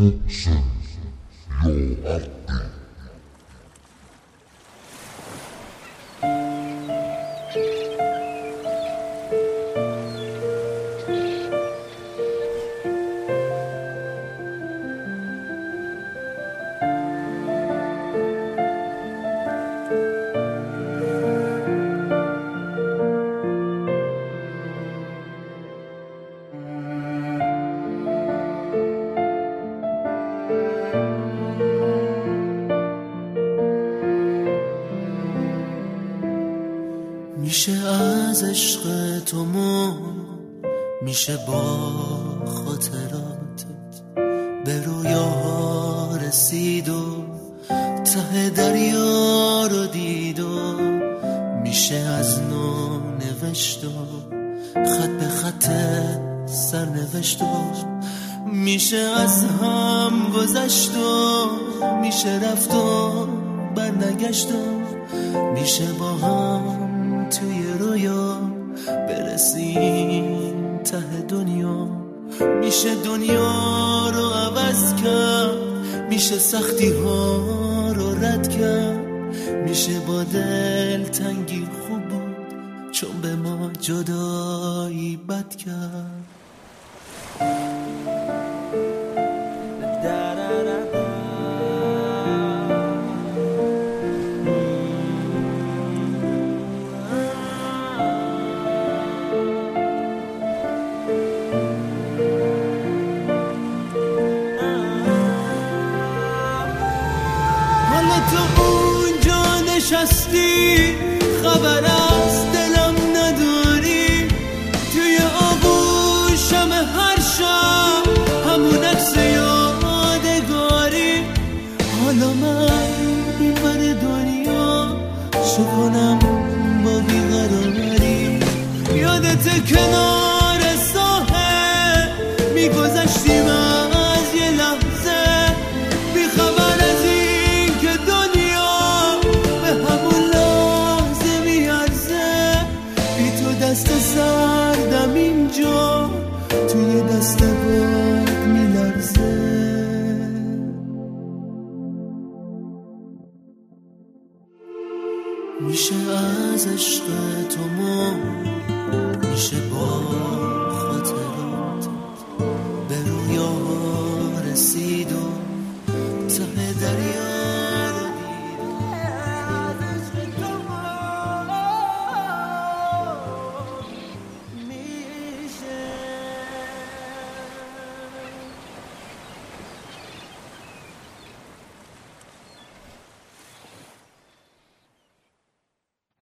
محسن یا عقی. میشه از عشق تو میشه با خاطراتت به رویا رسید و ته دریا رو دید و میشه از نو نوشت و خط به خط سر نوشت و میشه از هم گذشت و میشه رفت و برنگشت و میشه با هم توی رویا برسیم ته دنیا. میشه دنیا رو عوض کرد، میشه سختی ها رو رد کرد، میشه با دل تنگی خوب بود چون به ما جدایی بد کرد. تو اونجا نشستی خبر از دلم نداری، توی آغوشم هر شب همون عکس یادگاری. حالا من این ور دنیا چه کنم با بیقراری؟ یادت کنار ساحل میگذشتیم از یه لحظه بی خبر از این که دنیا به همون لحظه میارزه. بی تو دست سردم اینجا توی دست باد میلرزه. میشه از عشق تو میشه با